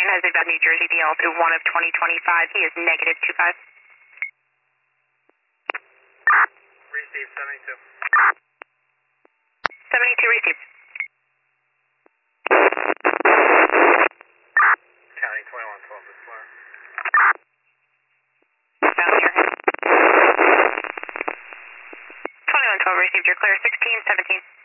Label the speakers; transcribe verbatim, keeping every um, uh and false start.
Speaker 1: nine has about New Jersey D L through one of twenty twenty-five. He is negative two five.
Speaker 2: Receive seventy-two.
Speaker 1: seventy-two received.
Speaker 2: County twenty-one twelve is clear.
Speaker 1: Down here. twenty-one twelve received. You're clear. sixteen seventeen.